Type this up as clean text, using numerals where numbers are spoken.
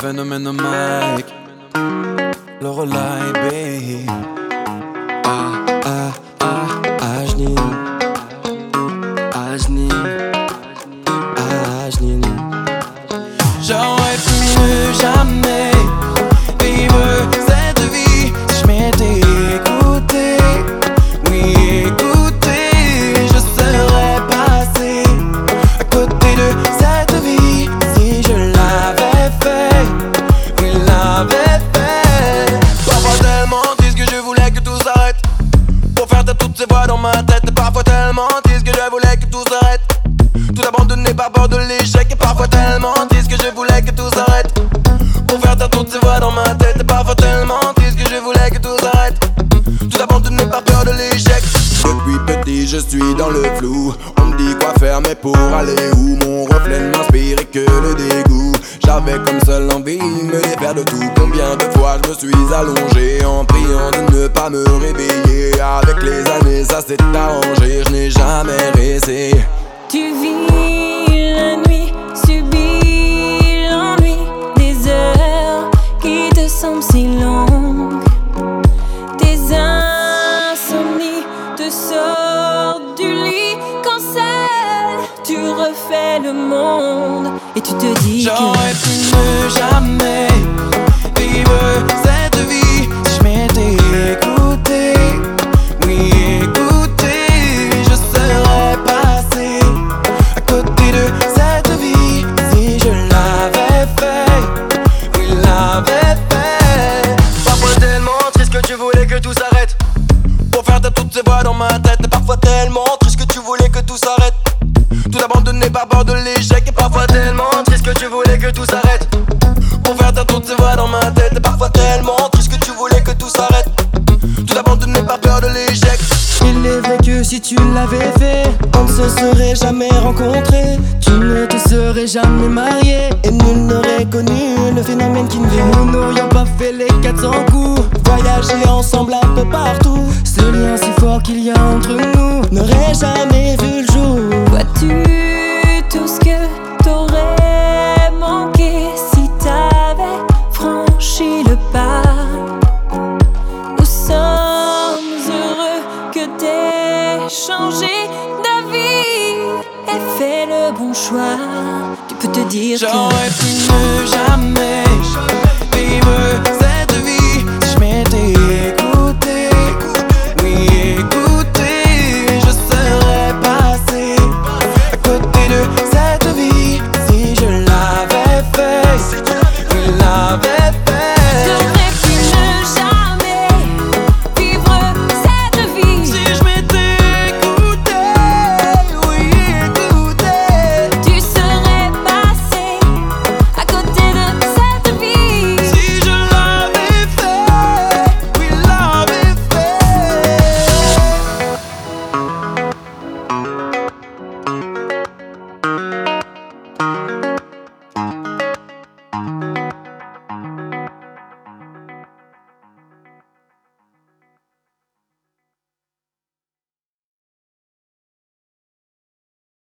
phénomène au mic, le relais, babe. Ajnin, Ajnin, Ajnin. J'aurais pu mieux jamais vivre cette vie si je m'étais écouté. Oui, écouté, je serais passé à côté de cette vie si je l'avais fait. Oui, l'avais fait. Parfois tellement triste que je voulais que tout s'arrête. Pour faire taire toutes ces voix dans ma tête. Et parfois tellement triste que je voulais que tout s'arrête. Tout abandonné par peur de l'échec. Et parfois tellement triste que je voulais que tout s'arrête. Pour faire taire toutes ces voix dans ma tête. Et parfois tellement triste que je voulais que tout s'arrête. Tout abandonné par peur de l'échec. Depuis petit je suis dans le flou. On me dit quoi faire mais pour aller où? Mon reflet ne m'inspire que le dégoût. J'avais comme seule envie me défaire de tout. Combien de fois je me suis allongé en priant de ne pas me réveiller. Avec les années ça s'est arrangé, je n'ai jamais resté. Tu vis la nuit, subis l'ennui, des heures qui te semblent si longues. Tes insomnies te sortent du lit quand seul tu refais le monde. Et tu te dis j'aurais pu ne jamais vivre cette vie si je m'étais écouté. Oui, écouté, je serais passé à côté de cette vie si je l'avais fait. Oui, l'avais fait. Parfois tellement triste que tu voulais que tout s'arrête. Pour faire taire toutes ces voix dans ma tête. Et parfois tellement triste que tu voulais que tout s'arrête. Tout abandonné par peur de l'échec. Et parfois tellement triste que tu voulais que tout s'arrête. Pour faire taire toutes ces voix dans ma tête. Et parfois tellement triste que tu voulais que tout s'arrête. Tout abandonné par peur de l'échec. Il est vrai que si tu l'avais fait, on ne se serait jamais rencontrés. Tu ne te serais jamais marié et nul n'aurait connu le phénomène qui nous vit. Nous n'aurions pas fait les 400 coups, voyager ensemble un peu partout. Ce lien si fort qu'il y a entre nous n'aurait jamais vu le jour. vois-tu tout ce que t'aurais manqué si t'avais franchi le pas. Nous sommes heureux que t'aies changé d'avis et fait le bon choix. Tu peux te dire j'aurais pu ne jamais